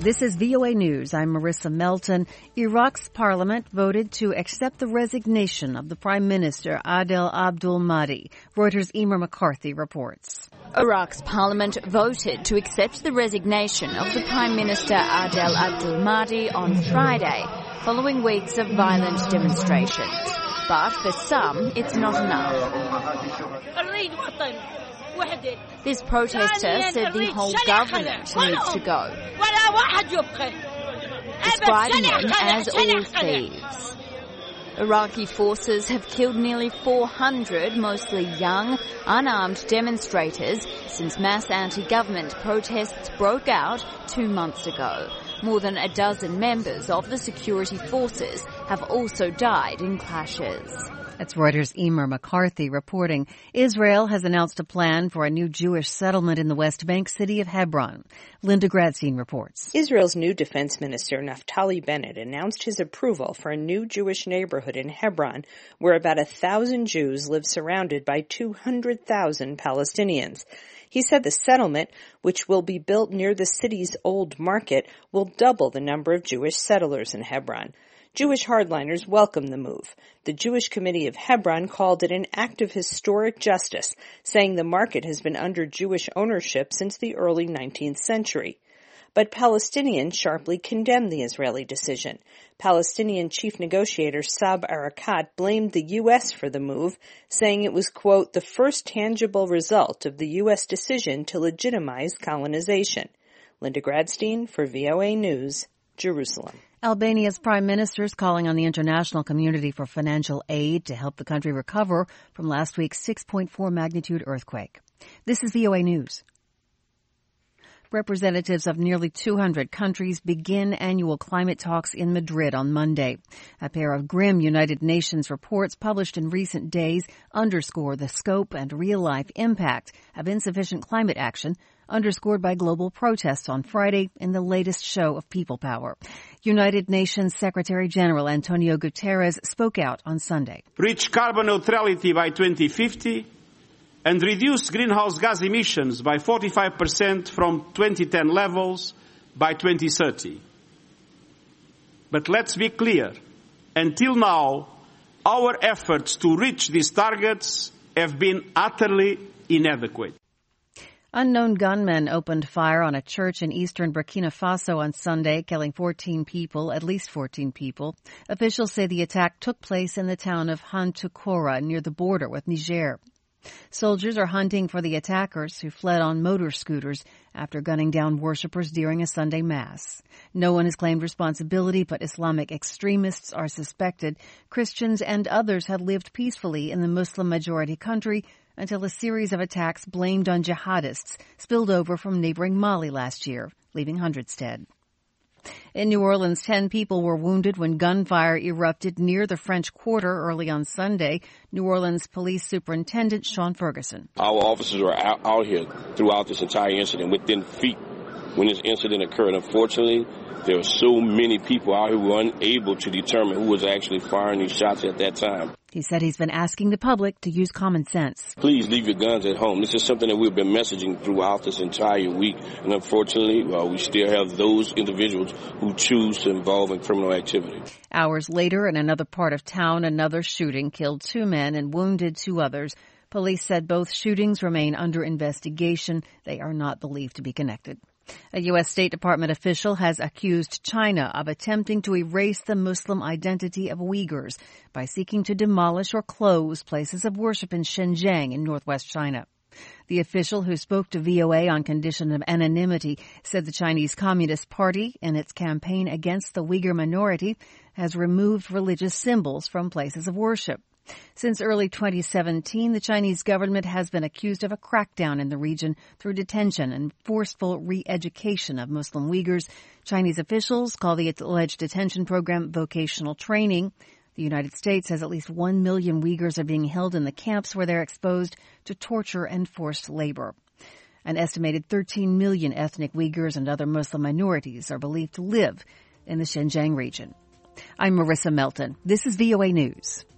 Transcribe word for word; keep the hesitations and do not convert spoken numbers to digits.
This is V O A News. I'm Marissa Melton. Iraq's parliament voted to accept the resignation of the Prime Minister Adel Abdul Mahdi. Reuters' Emer McCarthy reports. Iraq's parliament voted to accept the resignation of the Prime Minister Adel Abdul Mahdi on Friday, following weeks of violent demonstrations. But for some, it's not enough. This protester said the whole government needs to go, describing them as all thieves. Iraqi forces have killed nearly four hundred, mostly young, unarmed demonstrators since mass anti-government protests broke out two months ago. More than a dozen members of the security forces have also died in clashes. That's Reuters' Emer McCarthy reporting. Israel has announced a plan for a new Jewish settlement in the West Bank city of Hebron. Linda Gradstein reports. Israel's new defense minister, Naftali Bennett, announced his approval for a new Jewish neighborhood in Hebron, where about a thousand Jews live surrounded by two hundred thousand Palestinians. He said the settlement, which will be built near the city's old market, will double the number of Jewish settlers in Hebron. Jewish hardliners welcomed the move. The Jewish Committee of Hebron called it an act of historic justice, saying the market has been under Jewish ownership since the early nineteenth century. But Palestinians sharply condemned the Israeli decision. Palestinian chief negotiator Saeb Erekat blamed the U S for the move, saying it was, quote, the first tangible result of the U S decision to legitimize colonization. Linda Gradstein for V O A News, Jerusalem. Albania's prime minister is calling on the international community for financial aid to help the country recover from last week's six point four magnitude earthquake. This is V O A News. Representatives of nearly two hundred countries begin annual climate talks in Madrid on Monday. A pair of grim United Nations reports published in recent days underscore the scope and real-life impact of insufficient climate action, underscored by global protests on Friday in the latest show of people power. United Nations Secretary General Antonio Guterres spoke out on Sunday. Reach carbon neutrality by twenty fifty and reduce greenhouse gas emissions by forty-five percent from twenty ten levels by twenty thirty. But let's be clear, until now, our efforts to reach these targets have been utterly inadequate. Unknown gunmen opened fire on a church in eastern Burkina Faso on Sunday, killing fourteen people, at least fourteen people. Officials say the attack took place in the town of Hantukora near the border with Niger. Soldiers are hunting for the attackers who fled on motor scooters after gunning down worshippers during a Sunday Mass. No one has claimed responsibility, but Islamic extremists are suspected. Christians and others had lived peacefully in the Muslim-majority country until a series of attacks blamed on jihadists spilled over from neighboring Mali last year, leaving hundreds dead. In New Orleans, ten people were wounded when gunfire erupted near the French Quarter early on Sunday. New Orleans Police Superintendent Sean Ferguson. Our officers were out, out here throughout this entire incident within feet when this incident occurred. Unfortunately, there were so many people out here who were unable to determine who was actually firing these shots at that time. He said he's been asking the public to use common sense. Please leave your guns at home. This is something that we've been messaging throughout this entire week. And unfortunately, well, we still have those individuals who choose to involve in criminal activity. Hours later, in another part of town, another shooting killed two men and wounded two others. Police said both shootings remain under investigation. They are not believed to be connected. A U S State Department official has accused China of attempting to erase the Muslim identity of Uyghurs by seeking to demolish or close places of worship in Xinjiang in northwest China. The official, who spoke to V O A on condition of anonymity, said the Chinese Communist Party, in its campaign against the Uyghur minority, has removed religious symbols from places of worship. Since early twenty seventeen, the Chinese government has been accused of a crackdown in the region through detention and forceful re-education of Muslim Uyghurs. Chinese officials call the alleged detention program vocational training. The United States says at least one million Uyghurs are being held in the camps where they're exposed to torture and forced labor. An estimated thirteen million ethnic Uyghurs and other Muslim minorities are believed to live in the Xinjiang region. I'm Marissa Melton. This is V O A News.